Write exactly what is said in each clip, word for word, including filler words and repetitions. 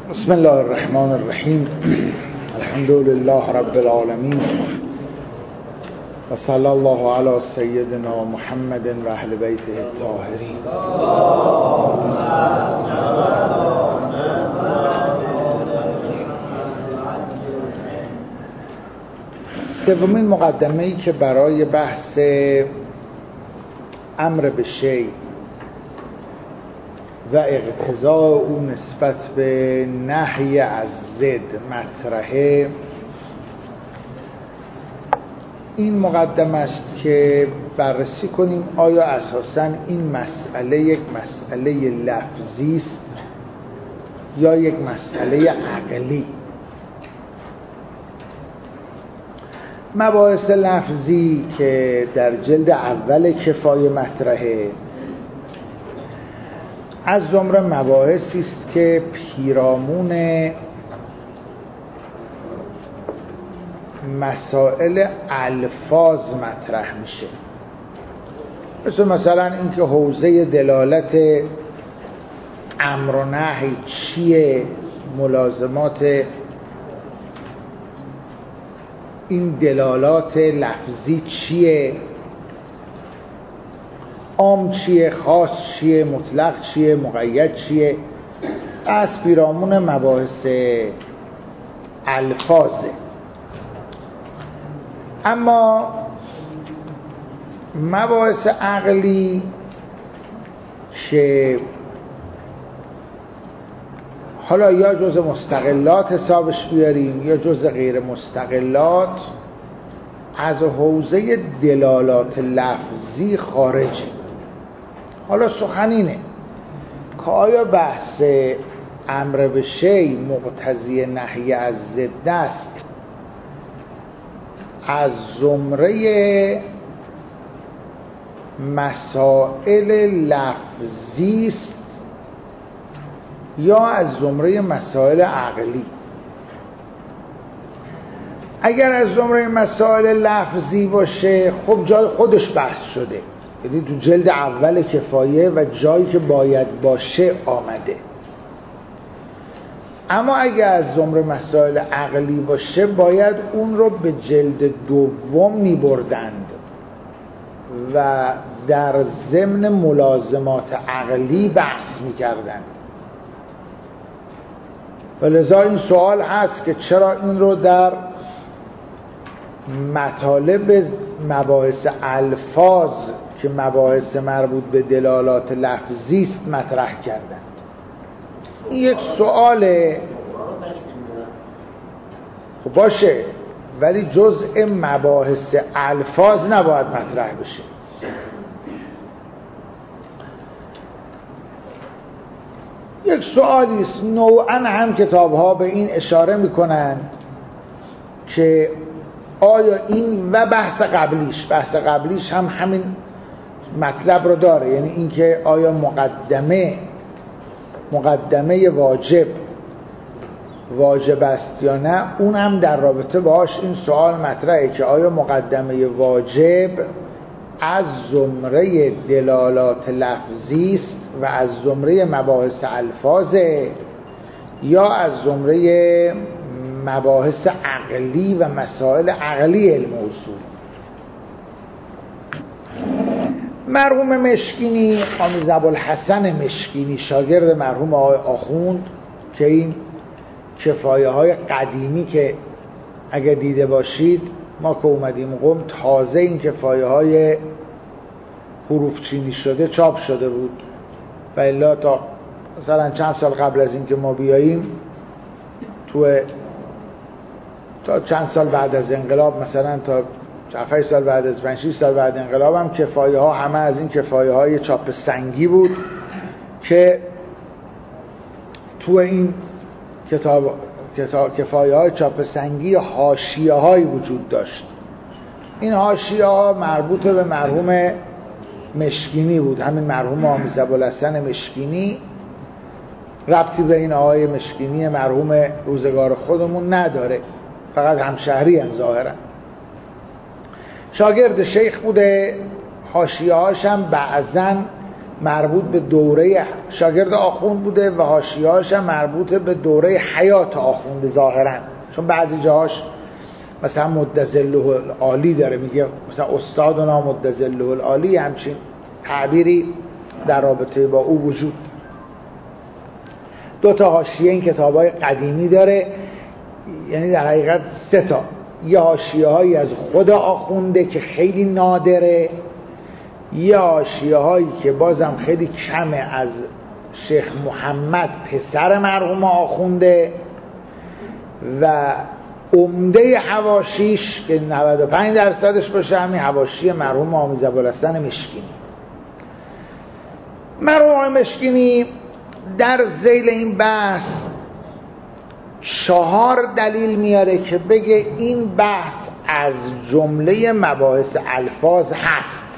بسم الله الرحمن الرحیم. الحمد لله رب العالمین و صلی الله علی سیدنا محمد و اهل بیته الطاهرین. سومین مقدمه‌ای که برای بحث امر به شیء و اقتضاء او نسبت به نهی از ضد مطرحه، این مقدمه است که بررسی کنیم آیا اساساً این مسئله یک مسئله لفظی است یا یک مسئله عقلی. مباحث لفظی که در جلد اول کفایه مطرحه از زمره مباحثی است که پیرامون مسائل الفاظ مطرح میشه، مثل مثلا اینکه حوزه دلالت امر و نهی چیه، ملازمات این دلالات لفظی چیه، عام چیه، خاص چیه، مطلق چیه، مقید چیه. از پیرامون مباحث الفاظه. اما مباحث عقلی که حالا یا جز مستقلات حسابش بیاریم یا جز غیر مستقلات، از حوزه دلالات لفظی خارجه. حالا سخن اینه که آیا بحث امر به شیء مقتضی نهی از ضد است، از زمره مسائل لفظی است یا از زمره مسائل عقلی؟ اگر از زمره مسائل لفظی باشه، خب جای خودش بحث شده، یعنی تو جلد اول کفایه و جایی که باید باشه آمده. اما اگر از زمره مسائل عقلی باشه، باید اون رو به جلد دوم می بردند و در ضمن ملازمات عقلی بحث می کردند. و لذا این سوال هست که چرا این رو در مطالب مباحث الفاظ که مباحث مربوط به دلالات لفظی است مطرح کردند. این یک سواله. خب باشه، ولی جزء مباحث الفاظ نباید مطرح بشه. یک سوالی است. نوعاً هم کتاب‌ها به این اشاره می‌کنند که آیا این و بحث قبلیش بحث قبلیش هم همین مطلب رو داره، یعنی اینکه آیا مقدمه مقدمه واجب واجب است یا نه. اون هم در رابطه باهاش این سوال مطرحه که آیا مقدمه واجب از زمره دلالات لفظی است و از زمره مباحث الفاظه یا از زمره مباحث عقلی و مسائل عقلی علم اصول. مرحوم مشکینی، آمیز ابوالحسن مشکینی، شاگرد مرحوم آقای آخوند، که این کفایه های قدیمی که اگه دیده باشید ما که اومدیم قم، تازه این کفایه های حروف چینی شده چاپ شده بود و الا تا مثلا چند سال قبل از این که ما بیاییم، تو تا چند سال بعد از انقلاب، مثلا تا هفت سال بعد از پنج شش سال بعد انقلاب هم کفایه ها همه از این کفایه های چاپ سنگی بود که تو این کتاب کتاب کفایه های چاپ سنگی حاشیه هایی وجود داشت. این حاشیه ها مربوط به مرحوم مشکینی بود، همین مرحوم آمیز ابوالحسن مشکینی. ربطی به این آقای مشکینی مرحوم روزگار خودمون نداره، فقط همشهری هم ظاهرا. شاگرد شیخ بوده. حاشیه هاش هم بعضن مربوط به دوره شاگرد آخوند بوده و حاشیه‌هاش هم مربوط به دوره حیات آخوند ظاهراً، چون بعضی جاهاش مثلا مدظله العالی داره، میگه مثلا استادنا مدظله العالی، همچین تعبیری در رابطه با او وجود داره. دو تا حاشیه این کتاب‌های قدیمی داره، یعنی در حقیقت سه تا. یه حاشیه‌هایی از خود آخونده که خیلی نادره، یه حاشیه‌هایی که بازم خیلی کمه از شیخ محمد پسر مرحوم آخونده، و عمده حواشیش که نود و پنج درصدش باشه همین حواشی مرحوم آمیز ابوالحسن مشکینی. مرحوم مشکینی در ذیل این بحث چهار دلیل میاره که بگه این بحث از جمله مباحث الفاظ هست.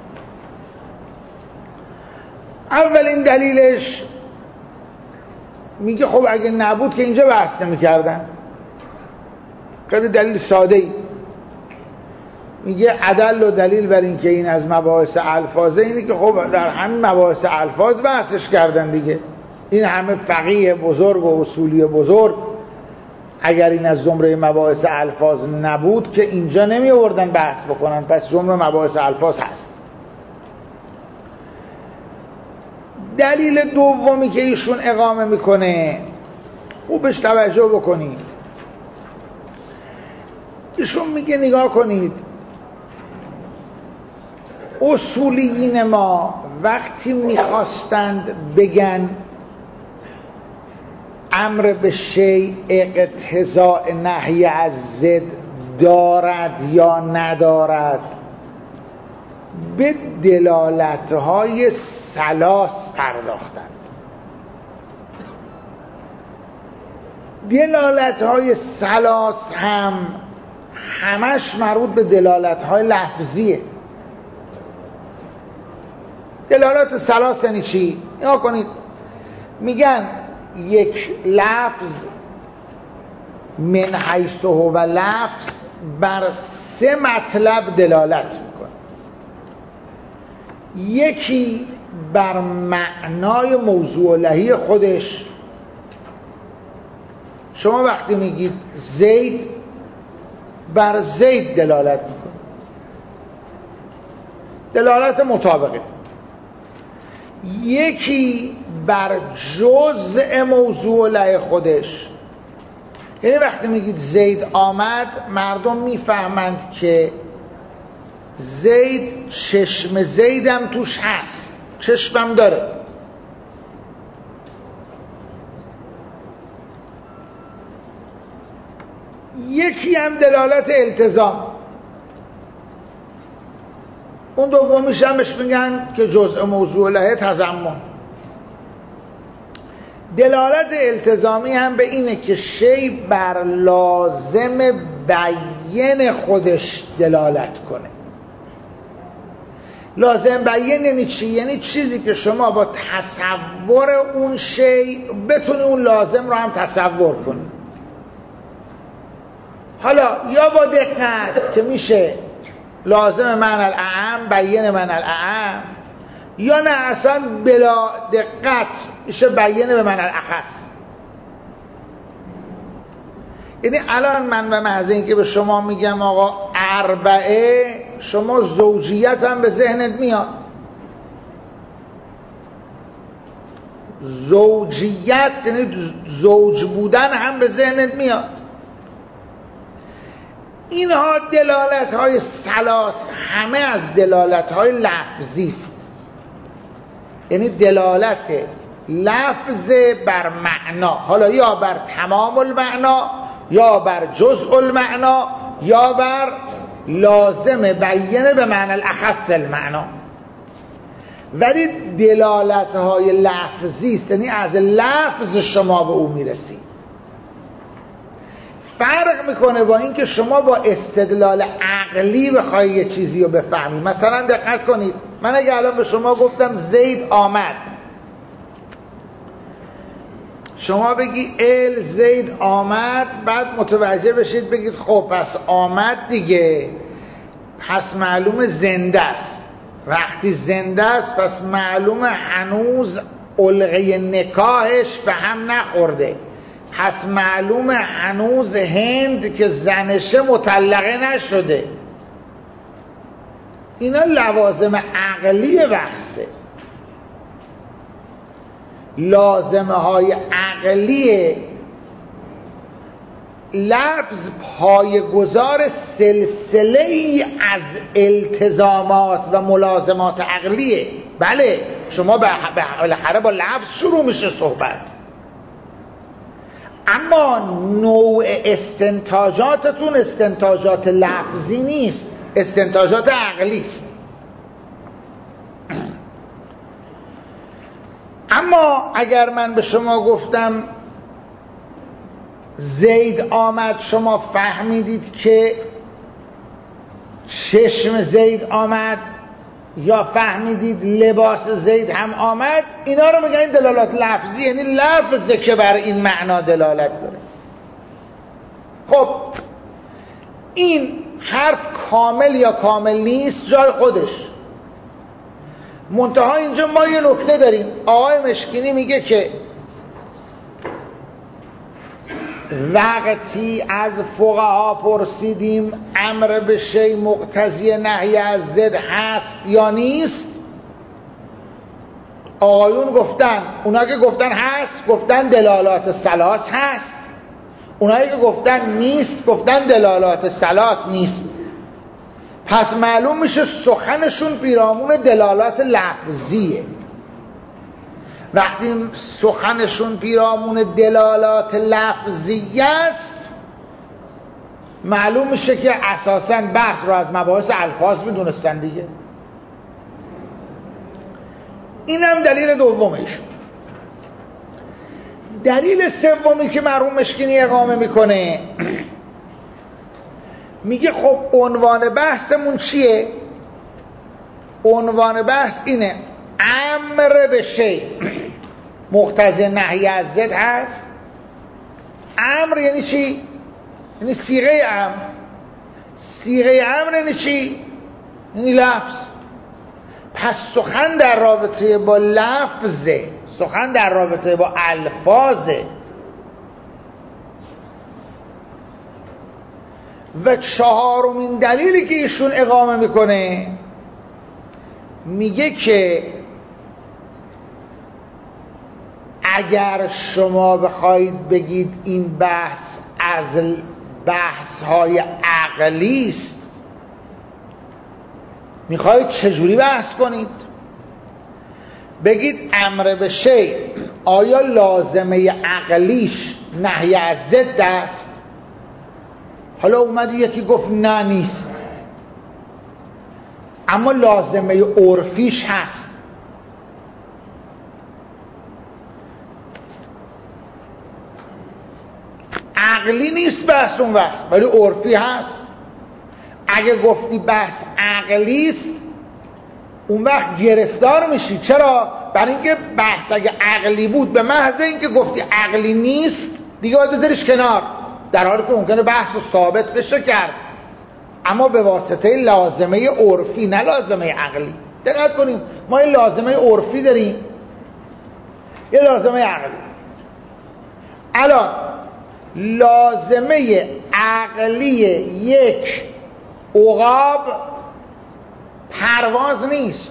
اولین دلیلش میگه خب اگه نبود که اینجا بحث نمی‌کردن. خیلی دلیل ساده ای. میگه عدل و دلیل بر این که این از مباحث الفاظه اینه که خب در همین مباحث الفاظ بحثش کردن دیگه. این همه فقیه بزرگ و اصولی بزرگ اگر این از زمره مباحث الفاظ نبود که اینجا نمی آوردن بحث بکنن، پس زمره مباحث الفاظ هست. دلیل دومی که ایشون اقامه میکنه خوبش توجه بکنید، ایشون میگه نگاه کنید اصولیین ما وقتی میخواستند بگن امر به شیء اقتضاء نهی از ضد دارد یا ندارد به دلالت‌های ثلاث پرداختند. دلالت‌های ثلاث هم همش مربوط به دلالت‌های لفظیه. دلالت ثلاث یعنی چی؟ نگاه کنید، میگن یک لفظ من حیث هو لفظ بر سه مطلب دلالت میکنه. یکی بر معنای موضوع لهی خودش، شما وقتی میگید زید بر زید دلالت میکنه، دلالت مطابقه. یکی بر جزء موضوع لهی خودش، یعنی وقتی میگید زید آمد مردم میفهمند که زید چشم زیدم توش هست، چشمم داره. یکی هم دلالت التزام، اون دومیش هم بهش میگن که جزء موضوع لهه تضمن. دلالت التزامی هم به اینه که شی بر لازم بیان خودش دلالت کنه. لازم بیان یعنی چی؟ یعنی چیزی که شما با تصور اون شی بتونی اون لازم رو هم تصور کنی. حالا یا با دقت که میشه لازم معنی الاعم بیان معنی الاعم، یا نه اصلا بلا دقت میشه بیان به معنی الاخص. یعنی الان من به محض اینکه به شما میگم آقا اربعه، شما زوجیت هم به ذهنت میاد، زوجیت یعنی زوج بودن هم به ذهنت میاد. اینها دلالت های ثلاث همه از دلالت های لفظی است، یعنی دلالت لفظ بر معنا، حالا یا بر تمام المعنا یا بر جزء المعنا یا بر لازم بیانه به معنی الاخص المعنا. ولی دلالت های لفظی است، یعنی از لفظ شما به او میرسی. فرق میکنه با اینکه شما با استدلال عقلی بخوای یه چیزی رو بفهمی. مثلا دقت کنید، من اگه الان به شما گفتم زید آمد، شما بگی ال زید آمد، بعد متوجه بشید بگید خب پس آمد دیگه، پس معلوم زنده است. وقتی زنده است پس معلومه هنوز علقه نکاحش به هم نخورده، پس معلومه هنوز هند که زنشه مطلقه نشده. اینا لوازم عقلی بحثه، لازمه های عقلی لفظ پایه‌گذار سلسله ای از التزامات و ملازمات عقلیه. بله شما بالاخره با لفظ شروع میشه صحبت، اما نوع استنتاجاتتون استنتاجات لفظی نیست، استنتاجات عقلی است. اما اگر من به شما گفتم زید آمد، شما فهمیدید که چشم زید آمد یا فهمیدید لباس زید هم آمد، اینا رو میگن دلالات لفظی، یعنی لفظه که بر این معنا دلالت داره. خب این حرف کامل یا کامل نیست جای خودش، منتها اینجا ما یه نکته داریم. آقای مشکینی میگه که وقتی از فقها پرسیدیم امر به شی مقتضی نهی از ضد هست یا نیست، آقایون گفتن، اونا که گفتن هست گفتن دلالات ثلاث هست، اونایی که گفتن نیست گفتن دلالات ثلاث نیست. پس معلوم میشه سخنشون پیرامون دلالات لفظیه. وقتی سخنشون پیرامون دلالات لفظی است معلوم میشه که اساساً بحث رو از مباحث الفاظ میدونستن دیگه. اینم دلیل دومش. دلیل سومی که مرحوم مشکینی اقامه میکنه میگه خب عنوان بحثمون چیه؟ عنوان بحث اینه امر به شی مقتضی نهی از ضد هست. امر یعنی چی؟ یعنی صیغه امر. صیغه امر یعنی چی؟ یعنی لفظ. پس سخن در رابطه با لفظه، سخن در رابطه با الفاظه. و چهارمین دلیلی که ایشون اقامه میکنه میگه که اگر شما بخواید بگید این بحث از بحث های عقلی است، میخواید چجوری بحث کنید؟ بگید امر به شی آیا لازمه عقلیش نهی از ضد است؟ حالا اومد یکی گفت نه نیست، اما لازمه عرفیش هست. عقلی نیست بحث اون وقت ولی عرفی هست. اگه گفتی بحث عقلی است اون وقت گرفتار میشی. چرا؟ برای اینکه بحث اگه عقلی بود به محض اینکه گفتی عقلی نیست دیگه باید بذاریش کنار، در حالی که ممکنه بحث رو ثابت بشه کرد، اما به واسطه لازمه عرفی نه لازمه عقلی. دقت کنیم ما یه لازمه عرفی داریم یه لازمه عقلی. الان لازمه عقلی یک عقاب پرواز نیست.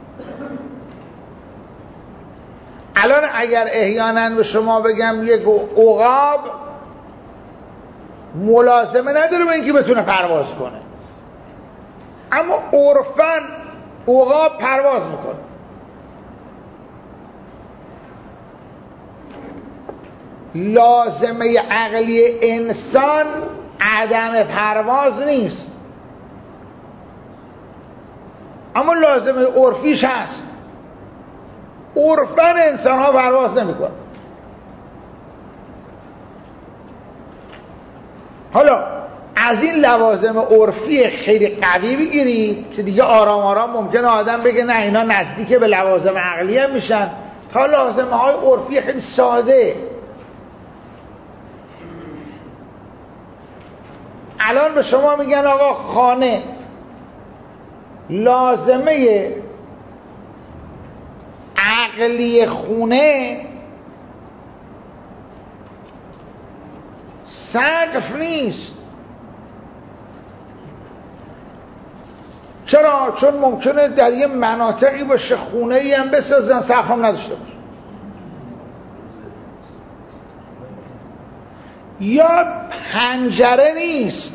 الان اگر احیانا به شما بگم یک عقاب ملازمه نداره به اینکه بتونه پرواز کنه، اما عرفاً عقاب پرواز میکنه. لازمه عقلی انسان عدم پرواز نیست، اما لازمه عرفیش هست. عرفاً انسان ها پرواز نمیکنه. حالا از این لوازم عرفی خیلی قوی بگیرید که دیگه آرام آرام ممکنه آدم بگه نه اینا نزدیک به لوازم عقلی هم میشن، تا لازمه های عرفی خیلی ساده. الان به شما میگن آقا خانه، لازمه عقلی خونه سقف نیست. چرا؟ چون ممکنه در یه مناطقی باشه خونه ای هم بسازن سقف هم نداشته باشه، یا پنجره نیست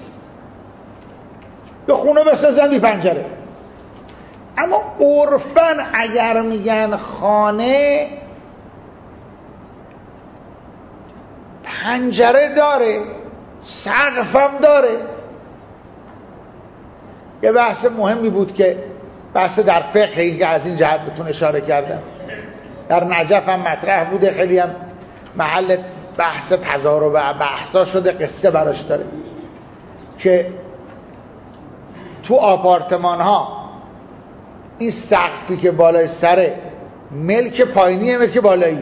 به خونه بسازن بی پنجره. اما عرفاً اگر میگن خانه پنجره داره سقف هم داره. یه بحث مهمی بود که بحث در فقه این که از این جهت بهتون اشاره کردم در نجف هم مطرح بوده، خیلی هم محل بحث تضارب و بحثا شده، قصه براش داره که تو آپارتمان ها این سقفی که بالای سره ملک پایینیه ملک بالاییه.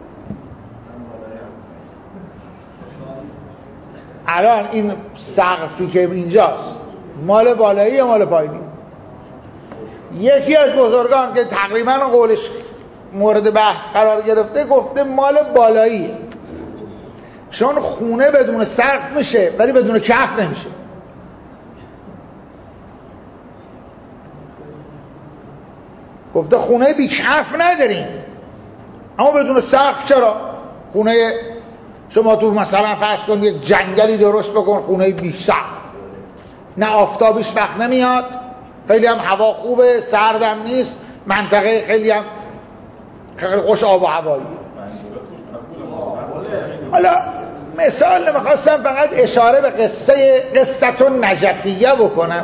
الان این سقفی که اینجاست مال بالایی یا مال پایینی؟ یکی از بزرگان که تقریبا قولش مورد بحث قرار گرفته گفته مال بالایی، چون خونه بدون سقف میشه ولی بدون کف نمیشه. گفته خونه بی کف نداریم اما بدون سقف چرا؟ خونه شما تو مثلا فرض کن یک جنگلی درست بکن خونه بی سقف، نه آفتابیش وقت نمیاد، خیلی هم هوا خوبه، سردم نیست، منطقه خیلی هم خیلی خوش آب و هوایی. حالا مثال میخواستم فقط اشاره به قصه قصه نجفیه بکنم.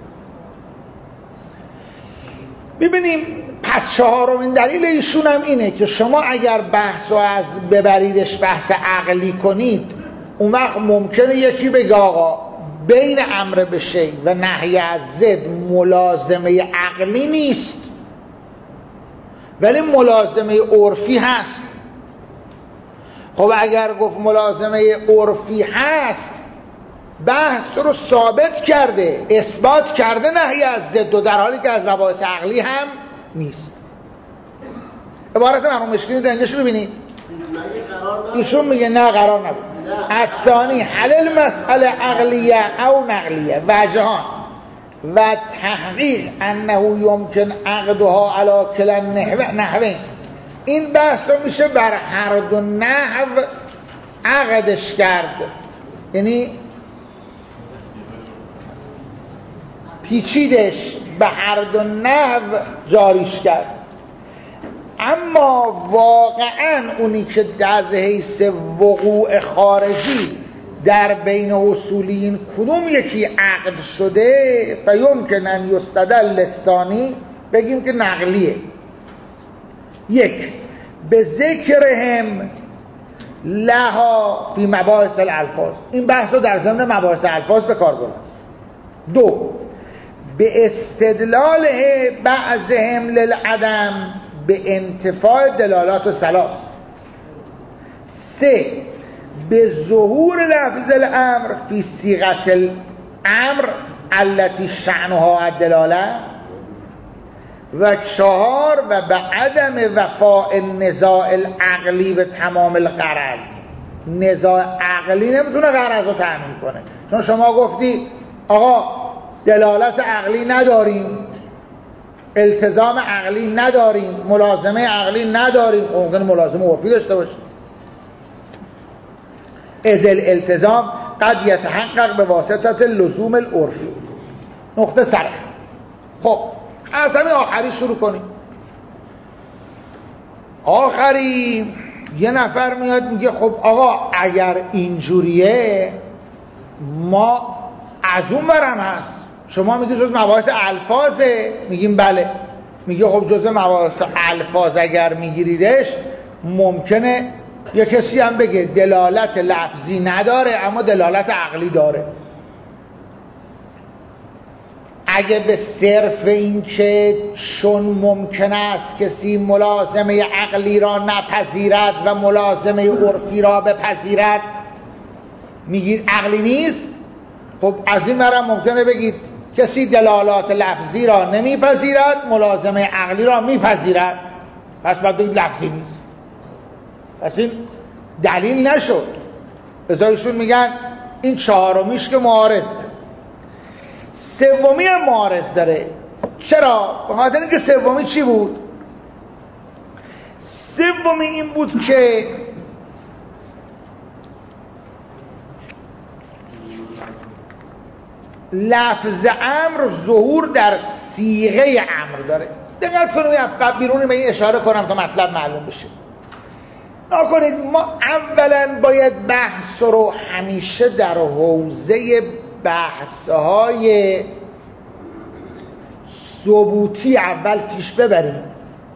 ببینیم پس چهارمین دلیل ایشون هم اینه که شما اگر بحث رو از ببریدش بحث عقلی کنید اون وقت ممکنه یکی بگه آقا بین امر به شیء و نهی از ضد ملازمه عقلی نیست ولی ملازمه عرفی هست. خب اگر گفت ملازمه عرفی هست بحث رو ثابت کرده، اثبات کرده نهی از ضد، و در حالی که از مباحث عقلی هم نیست. عبارت مرحوم مشکینی در اینجاش ببینید ایشون میگه نه قرار نبود. از ثانی حلل مسئله عقلیه او نقلیه وجهان و تحقیق انه یمکن عقدها علی کلا نحوین. این بحث رو میشه بر هر دو نحو عقدش کرد، یعنی پیچیدش به هر دو نحو جاریش کرد. اما واقعا اونی که از حیث وقوع خارجی در بین اصولیین کدوم یکی عقد شده فیمکن ان یستدل للثانی بگیم که نقلیه. یک به ذکرهم لها فی مباحث الالفاظ، این بحث رو در ضمن مباحث الفاظ به کار برد. دو به استدلال بعضهم للعدم به انتفاع دلالات و ثلاث. سه به ظهور لفظ الامر فی صیغه الامر التي شأنها الدلاله. و چهار و به عدم وفاء النزاع العقلی به تمام الغرض. نزاع عقلی نمیتونه غرض رو تأمین کنه، چون شما گفتی آقا دلالت عقلی نداریم، التزام عقلی نداریم، ملازمه عقلی نداریم، ممکنه ملازمه عرفی داشته باشه. از الالتزام قد یتحقق به واسطه لزوم العرفی. نقطه سرخ. خب از همین آخری شروع کنیم. آخری یه نفر میاد میگه خب آقا اگر اینجوریه ما از اون برم هست، شما میگید جز مباحث الفاظه، میگیم بله. میگه خب جز مباحث الفاظ اگر میگیریدش ممکنه یه کسی هم بگه دلالت لفظی نداره اما دلالت عقلی داره. اگه به صرف این که چون ممکن است کسی ملازمه عقلی را نپذیرد و ملازمه عرفی را بپذیرد میگید عقلی نیست، خب از این برم ممکنه بگید کسی دلالات لفظی را نمیپذیرد ملازمه عقلی را میپذیرد. پس باید بگید لفظی نیست. پس این دلیل نشد. ازایشون میگن این چهارمیش که معارض داره. سومی هم معارض داره. چرا؟ به خاطر اینکه سومی چی بود؟ سومی این بود که لفظ امر ظهور در صیغه امر داره. دقت کنید، بیرونی به این اشاره کنم تا مطلب معلوم بشه. نکنید ما اولا باید بحث رو همیشه در حوزه بحث‌های ثبوتی اول پیش ببریم.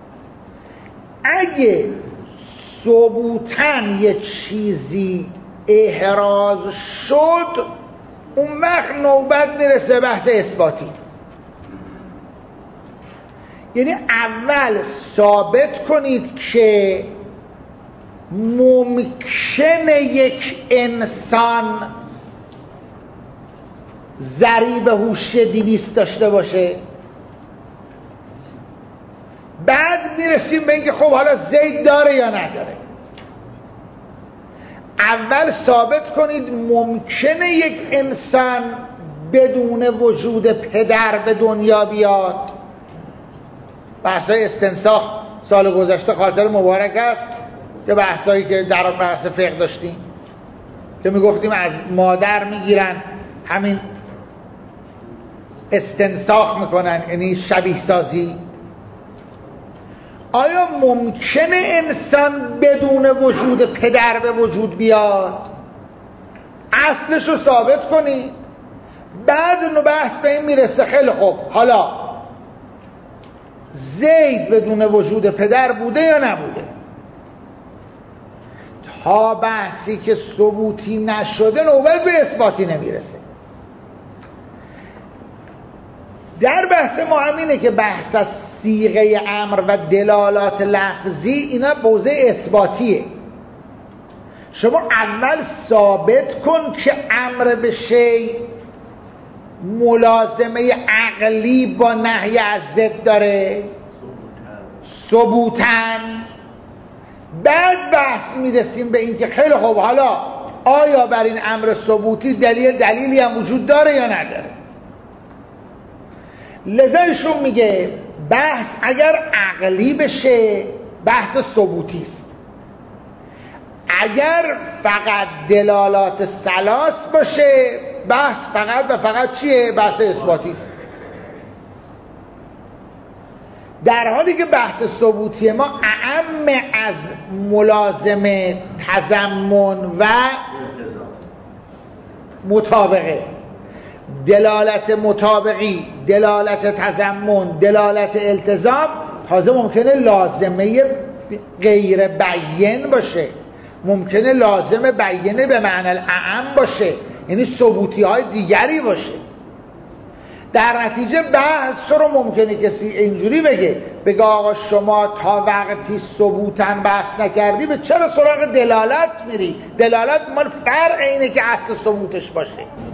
اگه ثبوتاً یه چیزی احراز شد، اون وقت نوبت میرسه بحث اثباتی. یعنی اول ثابت کنید که ممکنه یک انسان ضریب هوش دویست داشته باشه، بعد میرسیم به اینکه خب حالا زید داره یا نداره. اول ثابت کنید ممکنه یک انسان بدون وجود پدر به دنیا بیاد. بحثای استنساخ سال گذشته خاطر مبارک است که بحثایی که در بحث فقه داشتیم که میگفتیم از مادر میگیرن همین استنساخ میکنن، یعنی شبیه سازی. آیا ممکنه انسان بدون وجود پدر به وجود بیاد؟ اصلش رو ثابت کنید، بعد اونو بحث به این میرسه خیلی خوب حالا زید بدون وجود پدر بوده یا نبوده. تا بحثی که ثبوتی نشده نوبت به اثباتی نمیرسه. در بحث ما همینه که بحث از صیغه امر و دلالات لفظی اینا بوزه اثباتیه. شما اول ثابت کن که امر به شی ملازمه عقلی با نهی از ضد داره، ثبوتاً. بعد بحث میرسیم به این که خیلی خوب حالا آیا بر این امر ثبوتی دلیل دلیلی هم وجود داره یا نداره. لذا ایشون میگه بحث اگر عقلی بشه بحث ثبوتی است، اگر فقط دلالات ثلاث باشه بحث فقط و فقط چیه؟ بحث اثباتی است. در حالی که بحث ثبوتی ما اعم از ملازمه، تضمن و مطابقه. دلالت مطابقی، دلالت تضمن، دلالت التزام تازه ممکنه لازمه غیر بیان باشه، ممکنه لازم بیانه به معنی اعم باشه، یعنی ثبوتی های دیگری باشه. در نتیجه بحث رو ممکنه کسی اینجوری بگه بگه آقا شما تا وقتی ثبوتاً بحث نکردی به چرا سراغ دلالت میری؟ دلالت مال فرق اینه که اصل ثبوتش باشه.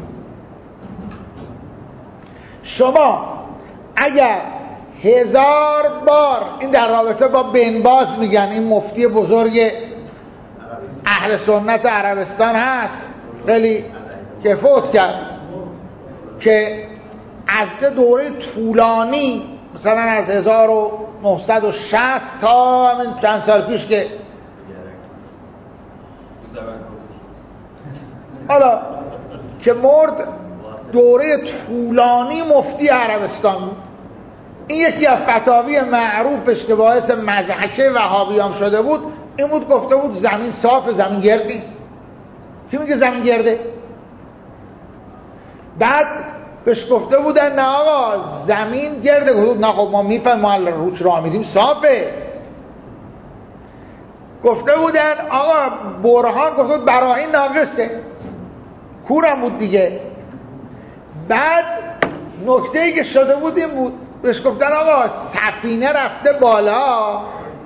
شما اگر هزار بار این در رابطه با بن باز میگن، این مفتی بزرگ اهل سنت عربستان هست خیلی که فوت کرد، که از دوره طولانی مثلا از هزار و نهصد و شصت تا همین چند سال پیش که حالا که مرد، دوره طولانی مفتی عربستان بود. این یکی از فتاوی معروفش که باعث مضحکه وهابیان شده بود این بود، گفته بود زمین صاف، زمین گردی. کی میگه زمین گرده؟ بعد بهش گفته بودن نه آقا زمین گرده. گفت نه خب ما میفهمیم، ما روش راه میدیم صافه. گفته بودن آقا برهان، گفته بود براهین ناقصه، کورم بود دیگه. بعد نکته‌ای که شده بود این بود، بهش گفتن آقا سفینه رفته بالا،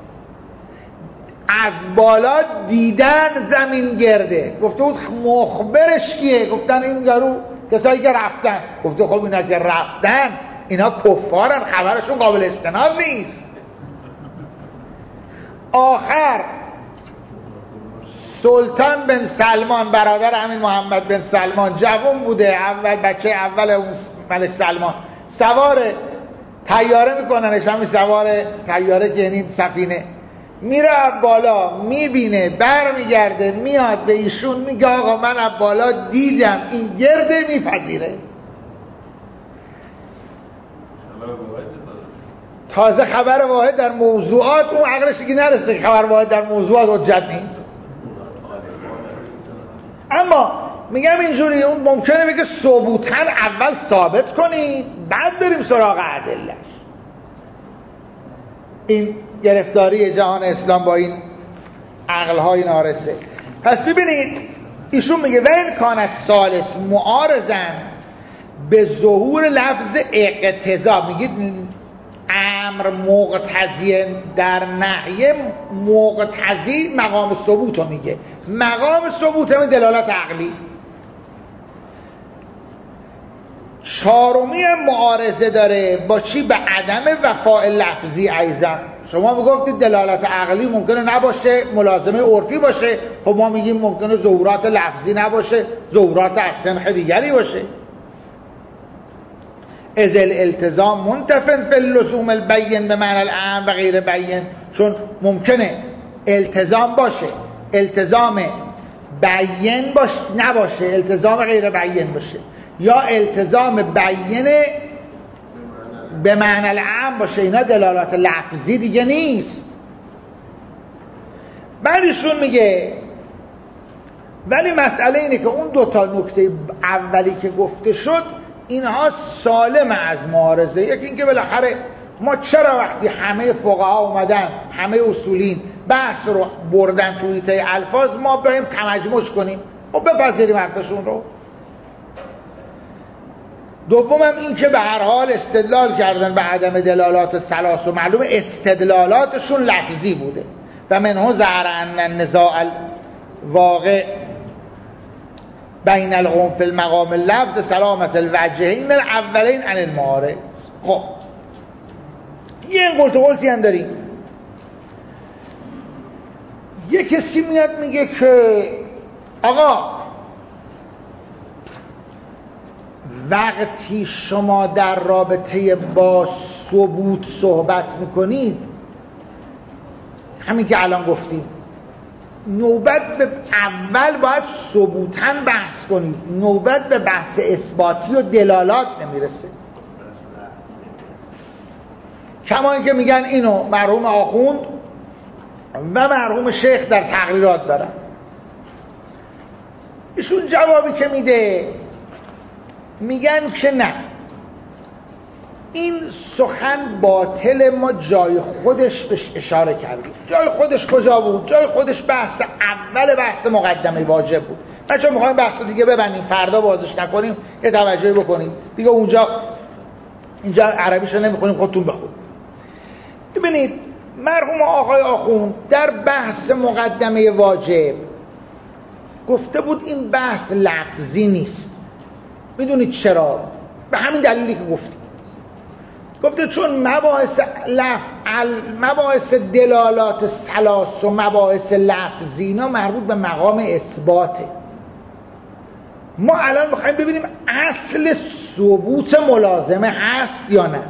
از بالا دیدن زمین گرده. گفته بود مخبرش کیه؟ گفتن این یارو کسایی که رفتن. گفته خب اینا که رفتن اینا کفارن، خبرشون قابل استناد نیست. آخر سلطان بن سلمان برادر همین محمد بن سلمان جوان بوده، اول بچه اول اون ملک سلمان، سوار طیاره میکننش، همین سوار طیاره که یعنی سفینه، میره بالا میبینه، بر میگرده میاد به ایشون میگه آقا من از بالا دیدم این گرده، میپذیره. تازه خبر واحد در موضوعات، اون عقلش دیگه نرسه خبر واحد در موضوعات حجت نیست. اما میگم اینجوری اون ممکنه بگه ثبوتاً اول ثابت کنی بعد بریم سراغ ادله‌اش. این گرفتاری جهان اسلام با این عقل‌های نارسه. پس ببینید ایشون میگه و این کان الثالث معارضن به ظهور لفظ اقتضا. میگید امر مقتضی در نهی، مقتضی مقام ثبوت رو میگه، مقام ثبوت هم دلالت عقلی. چهارمی معارضه داره با چی؟ به عدم وفاء لفظی. ایضا شما میگفتید دلالت عقلی ممکنه نباشه، ملازمه عرفی باشه، خب ما میگیم ممکنه ظهورات لفظی نباشه، ظهورات از سنخ دیگری باشه. از الالتزام منتفن فی اللزوم البین به معنی الاعم و غیر بین، چون ممکنه التزام باشه، التزام بین باش نباشه، التزام غیر بین باشه، یا التزام بین به معنی الاعم باشه. اینا دلالات لفظی دیگه نیست. بعدشون میگه ولی مسئله اینه که اون دوتا نکته اولی که گفته شد اینها سالم از معارضه. یکی اینکه بالاخره ما چرا وقتی همه فقها اومدن، همه اصولین بحث رو بردن توی ایته الفاظ، ما بریم تمجمعش کنیم و بپذیریم حرفشون رو. دومم این که به هر حال استدلال کردن به عدم دلالات ثلاث و معلوم استدلالاتشون لفظی بوده و منه ظهر ان النزاع الواقع بین القوم فی المقام اللفظ سلامت الوجهین من اولین عن المعارض. خب یه قلت و قلتی هم داریم. یه کسی میاد میگه که آقا وقتی شما در رابطه با ثبوت صحبت میکنید، همین که الان گفتیم، نوبت به اول باید ثبوتاً بحث کنید، نوبت به بحث اثباتی و دلالات نمیرسه. کما اینکه میگن اینو مرحوم آخوند و مرحوم شیخ در تقریرات دارن. ایشون جوابی که میده میگن که نه، این سخن باطل، ما جای خودش بهش اشاره کردیم. جای خودش کجا بود؟ جای خودش بحث اول بحث مقدمه واجب بود. بچه‌ها میخوایم بحث دیگه ببندیم، فردا بازش نکنیم، یه توجهی بکنیم دیگه. اونجا اینجا عربیشو نمیخونیم، خودتون بخونید. ببینید مرحوم آقای آخوند در بحث مقدمه واجب گفته بود این بحث لفظی نیست. میدونید چرا؟ به همین دلیلی که گفتیم. گفته چون مباحث لف... مباحث دلالات ثلاث و مباحث لفظی اینا مربوط به مقام اثباته. ما الان میخوایم ببینیم اصل ثبوت ملازمه هست یا نه.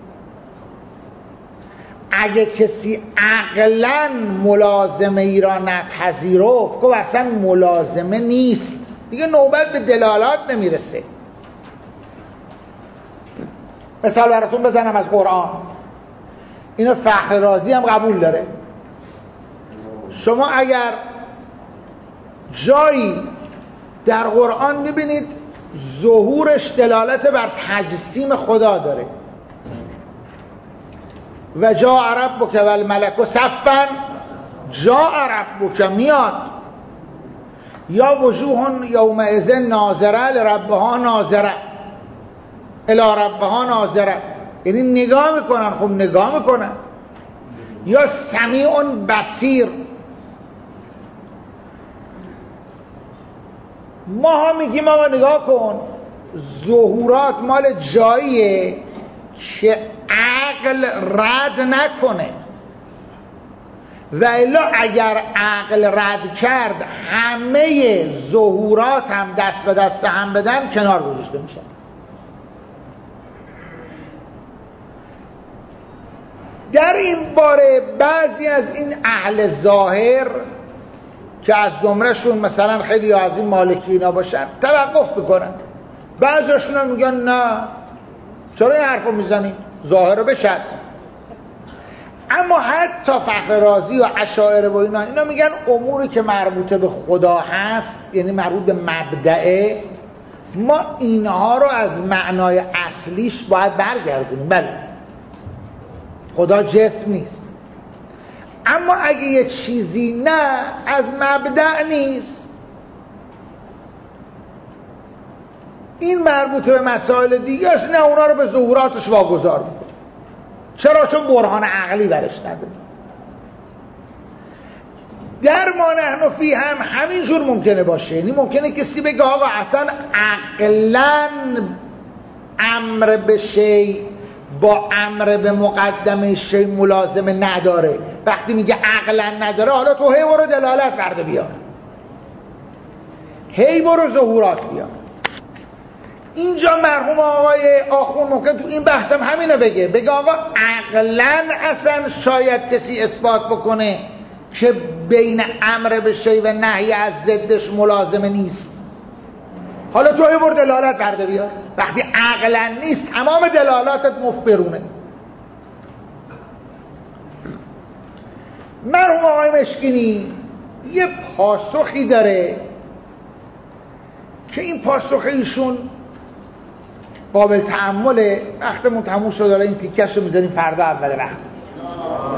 اگه کسی عقلاً ملازمه ای را نپذیرفت، گفت اصلا ملازمه نیست، دیگه نوبت به دلالات نمیرسه. مثال براتون بزنم از قرآن، اینو فخر رازی هم قبول داره. شما اگر جایی در قرآن میبینید ظهورش دلالت بر تجسیم خدا داره، و جاء ربک و الملک صفا، جاء ربک میاد، یا وجوه یومئذ ناظره لربها ناظره الی ربها ناظره، یعنی نگاه میکنن. خب نگاه میکنن. یا سمیع بصیر. ما ها میگیم آقا نگاه کن، ظهورات مال جاییه که عقل رد نکنه. و الا اگر عقل رد کرد همه ظهورات هم دست به دست هم بدن کنار گذاشته میشن. در این باره بعضی از این اهل ظاهر که از زمرهشون مثلا خیلی از این مالکی اینا باشن توقف بکنن، بعضیشون هم میگن نه چرا این حرفو میزنی، ظاهر رو بچسب. اما حتی فخر رازی و اشاعره و اینا اینا میگن اموری که مربوطه به خدا هست، یعنی مربوط به مبدعه، ما اینها رو از معنای اصلیش باید برگردونیم. بله خدا جسم نیست، اما اگه یه چیزی نه از مبدأ نیست، این مربوطه به مسائل دیگه است، نه اونا رو به ظهوراتش واگذار میکنه. چرا؟ چون برهان عقلی برش نداره. در ما نحن فی هم همینجور ممکنه باشه، یعنی ممکنه کسی بگه آقا اصلا عقلاً امر به شی با امر به مقدمه شی ملازمه نداره. وقتی میگه عقلا نداره، حالا تو هی برو دلالت برده بیار، هی برو ظهورات بیار. اینجا مرحوم آقای آخوند ممکن تو این بحثم همینو بگه، بگه آقا عقلا اصلا شاید کسی اثبات بکنه که بین امر به شی و نهی از ضدش ملازمه نیست. حالا تو هی برو دلالت برده بیار. وقتی عقلا نیست تمام دلالاتت مفبرونه. مرحوم آقای مشکینی یه پاسخی داره که این پاسخ ایشون قابل تأمله. وقتمون تموم شد، داره این تیکش رو میذاریم فردا اول وقت.